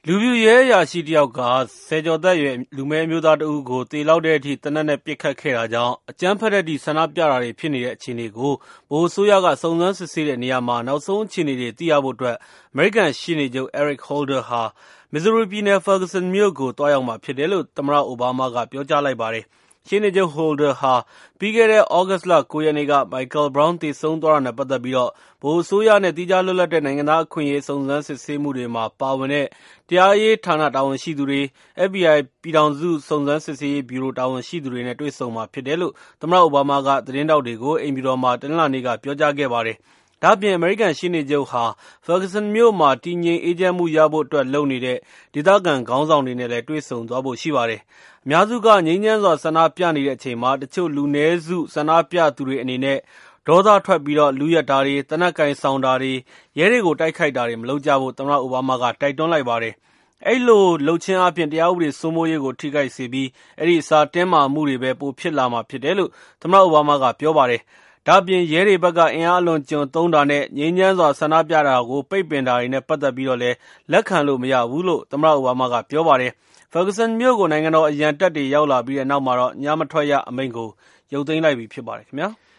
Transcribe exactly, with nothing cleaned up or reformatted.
လူပြူရဲအရာရှိတယောက်ကဆယ်ကျော်သက်ရွယ်လူမည်းအမျိုးသားတဦးကိုသေလောက်တဲ့အထိသေနတ်နဲ့ပစ်ခတ်ခဲ့တာကြောင့်အကြမ်းဖက်တဲ့အထိဆန္ဒပြတာတွေဖြစ်နေတဲ့အခြေအနေကိုဗဟိုအစိုးရကစုံစမ်းစစ်ဆေးတဲ့နေရာမှာနောက်ဆုံးအခြေအနေတွေသိရဖို့အတွက်အမေရိကန်ရှေ့နေချုပ် Eric Holder ဟာ Missouri ပြည်နယ် Ferguson မြို့ကိုသွားရောက်မှာဖြစ်တယ်လို့သမ္မတအိုဘားမားကပြောကြားလိုက်ပါတယ်။ ရှေ့နေချုပ် Holder ဟာပြီးခဲ့တဲ့သြဂုတ်လ ၉ ရက်နေ့က Michael Brown သေဆုံးသွားတာနဲ့ပတ်သက်ပြီး ဗဟိုအစိုးရနဲ့ သီးခြားလွတ်လပ်တဲ့နိုင်ငံသားအခွင့်အရေးစုံစမ်းစစ်ဆေးမှုတွေမှာပါဝင်တဲ့တရားရေးဌာနတာဝန်ရှိသူတွေ၊ F B I ပြည်ထောင်စုစုံစမ်းစစ်ဆေးရေးဗျူရိုတာဝန်ရှိသူတွေနဲ့တွေ့ဆုံမှာဖြစ်တယ်လို့သမ္မတအိုဘားမားကသတင်းထောက်တွေကိုအိမ်ဖြူတော်မှာတနင်္လာနေ့ကပြောကြားခဲ့ပါတယ်။ ဒါ့အပြင်အမေရိကန်ရှေ့နေချုပ်ဟာ Ferguson မြို့မှာတည်ငြိမ်အေးချမ်းမှုရဖို့အတွက်လုပ်နေတဲ့ဒေသခံခေါင်းဆောင်တွေနဲ့လည်းတွေ့ဆုံသွားဖို့ရှိပါတယ်။ အများစုကငြိမ်းချမ်းစွာဆန္ဒပြနေတဲ့အချိန်မှာတချို့လူနည်းစုဆန္ဒပြသူတွေအနေနဲ့ဒေါသထွက်ပြီးလုယက်တာတွေ၊ သေနတ်ကိုင်ဆောင်တာတွေ၊ ရဲတွေကိုတိုက်ခိုက်တာတွေမလုပ်ကြဖို့သမ္မတအိုဘားမားကတိုက်တွန်းလိုက်ပါတယ်။ အဲဒီလိုလုပ်ခြင်းအားဖြင့်တရားဥပဒေစိုးမိုးရေးကိုထိခိုက်စေပြီး အဲဒီအစားတင်းမာမှုတွေပဲပိုဖြစ်လာမှာဖြစ်တယ်လို့သမ္မတအိုဘားမားကပြောပါတယ်။ ဒါ့အပြင်ရဲတွေဘက်က အင်အားအလွန်အကျွံသုံးတာနဲ့ ငြိမ်းချမ်းစွာဆန္ဒပြတာကိုပိတ်ပင်တာတွေနဲ့ပတ်သက်ပြီးလည်းလက်ခံလို့မရဘူးလို့သမ္မတအိုဘားမားကပြောပါတယ်။ Ferguson မြို့ကိုနိုင်ငံတော်အရံတပ်တွေရောက်လာပြီးတဲ့နောက်မှာတော့ညမထွက်ရအမိန့်ကိုရုပ်သိမ်းလိုက်ပြီဖြစ်ပါတယ်ခင်ဗျာ။